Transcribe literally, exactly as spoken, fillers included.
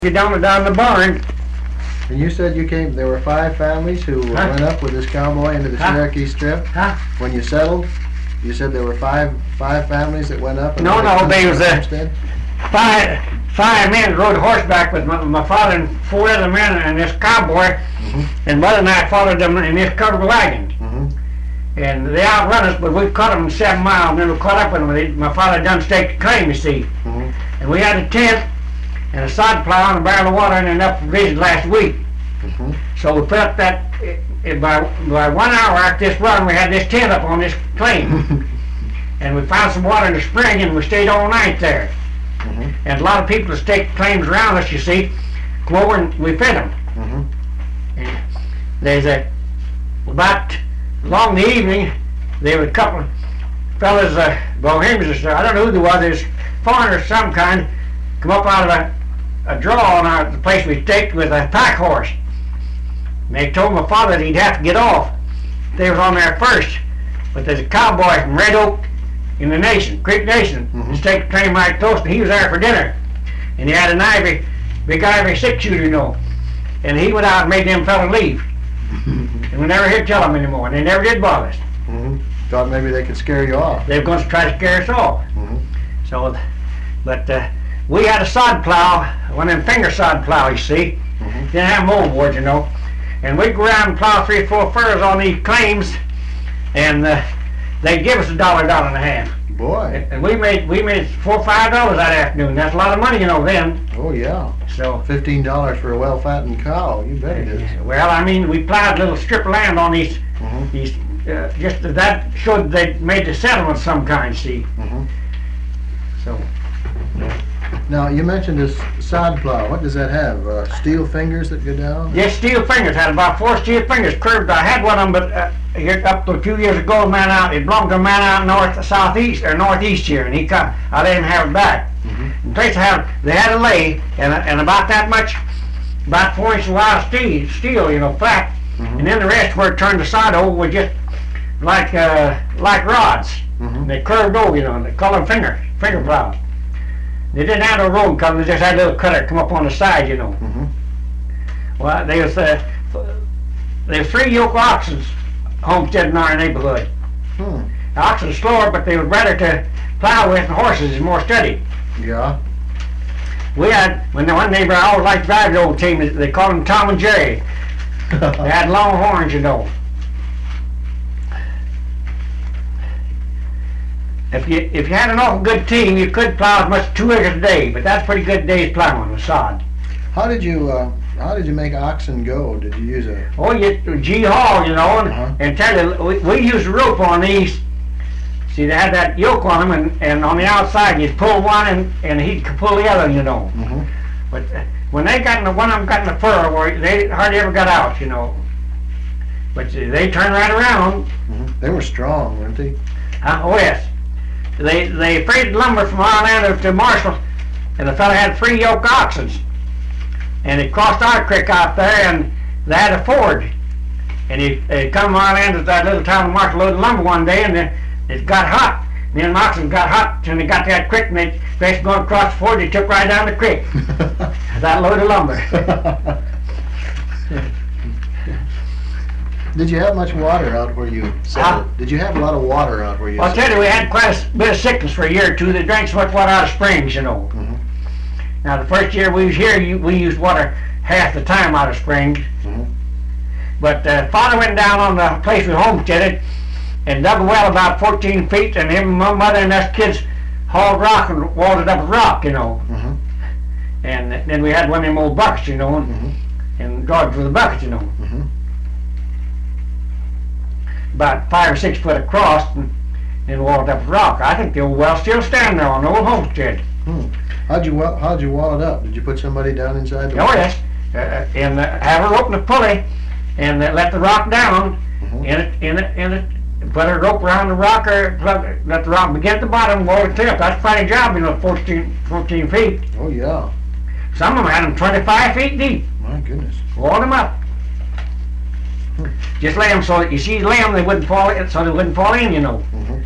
Get down down the barn. And you said you came, there were five families who Huh? went up with this cowboy into the Huh? Cherokee Strip? Huh? When you settled, you said there were five five families that went up? and No, they no, come they to was, the uh, homestead? Five five men rode horseback with my, my father and four other men and this cowboy. Mhm. And mother and I followed them in this covered wagon. Mhm. And they outrun us, but we caught them in seven miles. And then we caught up with them. They- My father done staked a claim, you see. Mhm. And we had a tent and a sod plow and a barrel of water and enough provisions last week. Mhm. So we felt that eh, eh, by, by one hour after this run, we had this tent up on this claim. And we found some water in the spring, and we stayed all night there. Mhm. And a lot of people that stake claims around us, you see, come over and we fed them. Mhm. And there's a, about along the evening, there were a couple of fellas, uh, Bohemians or so, I don't know who they was, there's foreigners of some kind, come up out of a, a draw on our, the place we staked with a pack horse. And they told my father that he'd have to get off. They was on there first. But there's a cowboy from Red Oak in the Nation, Creek Nation, Mhm. staked the claim right close, and he was there for dinner. And he had an ivory, big ivory six shooter, you know. And he went out and made them fellas leave. And we never heard tell them anymore, and they never did bother us. Mhm. Thought maybe they could scare you off. They were going to try to scare us off. Mhm. So, but uh, we had a sod plow, one of them finger sod plow, you see. Mhm. Didn't have moldboards, you know. And we'd go around and plow three or four furrows on these claims, and uh, they'd give us a dollar, dollar and a half. Boy. And we made we made four or five dollars that afternoon. That's a lot of money, you know, then. Oh yeah. So, Fifteen dollars for a well-fattened cow. You bet it is. well, I mean, we plowed a little strip of land on these Mhm. these. Uh, just that showed they made the settlement of some kind. See, Mhm. so. Now you mentioned this sod plow. What does that have? Uh, steel fingers that go down? Just steel fingers, had about four steel fingers curved. I had one of them, but uh, here, up to a few years ago, a man out, it belonged to a man out north, southeast, or northeast here, and he come, I let him have it back. Mhm. In place of having, they had a lay, and, and about that much, about four inches wide steel, steel, you know, flat, Mhm. and then the rest where it turned the side over was just like, uh, like rods. Mhm. And they curved over, you know, and they called them finger, finger plows. They didn't have no road cover, they just had a little cutter come up on the side, you know. Mhm. Well, there was uh, there was three yoke oxen homestead in our neighborhood. Hmm. The oxen are slower, but they were better to plow with, and horses is more steady. Yeah. We had, when the one neighbor I always liked to drive the old team, they called them Tom and Jerry. They had long horns, you know. If you if you had an awful good team, you could plow as much as two acres a day, but that's a pretty good day's plowing with sod. How did you uh, How did you make oxen go? Did you use a? Oh, you G haul, you know, and, Uh-huh. and tell you, we, we used a rope on these. See, they had that yoke on them, and, and on the outside, you'd pull one, and, and he'd pull the other, you know. Mhm. But uh, when they got in the, one of them got in the furrow, where they hardly ever got out, you know. But uh, they turned right around. Mhm. They were strong, weren't they? Uh, oh, yes. They they freighted lumber from Orlando to Marshall, and the fella had three yoke oxen. And he crossed our creek out there, and they had a ford. And he they come from Orlando to that little town of Marshall, loaded lumber one day, and then it got hot. And then the oxen got hot, and they got to that creek, and they basically going across the ford, they took right down the creek. That load of lumber. Did you have much water out where you settled? Huh? Did you have a lot of water out where you Well, I'll settled? tell you, we had quite a bit of sickness for a year or two. They drank so much water out of springs, you know. Mhm. Now, the first year we was here, you, we used water half the time out of springs. Mhm. But uh, Father went down on the place we homesteaded and dug a well about fourteen feet, and him, my mother, and us kids hauled rock and walled it up with rock, you know. Mhm. And then we had one of them old buckets, you know, and, Mhm. and drawed for the bucket, you know. Mhm. About five or six foot across, and, and walled up with rock. I think the old well still standing there on the old homestead. Hmm. How'd you wa- How'd you wall it up? Did you put somebody down inside the? Oh yes, uh, and uh, have her open the pulley, and uh, let the rock down Mhm. in it, in it, in it. Put a rope around the rock, or plug, let the rock begin at the bottom, wall it clear up. That's quite a job, you know, fourteen, fourteen feet. Oh yeah. Some of them had them twenty-five feet deep. My goodness. Walled them up. Hmm. Just lay them so that you see lay them, they wouldn't fall in, so they wouldn't fall in, you know. Mhm.